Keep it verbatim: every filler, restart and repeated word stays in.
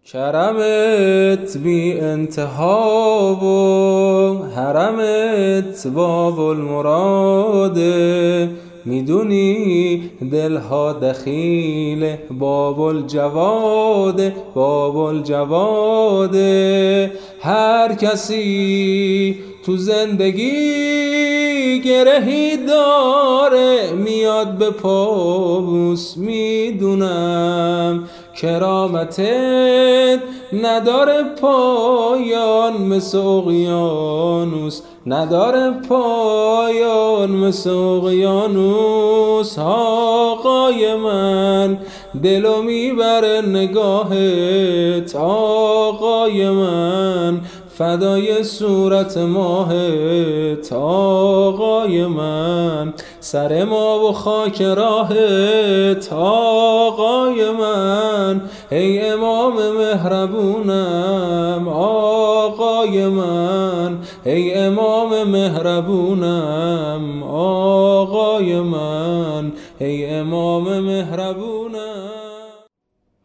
کرمت بی انتها و حرمت باب المراده، میدونی دلها دخیل باب الجواد باب الجواد. هر کسی تو زندگی گرهی داره میاد به پابوس، میدونم کرامتت نداره پایان مثل اقیانوس، نداره پایان مثل اقیانوس. آقای من دلو میبره نگاهت، آقای من فدای صورت ماهت، آقای من سر ما و خاک راهت، آقای من ای امام مهربونم، آقای من ای امام مهربونم، آقای من ای امام مهربونم.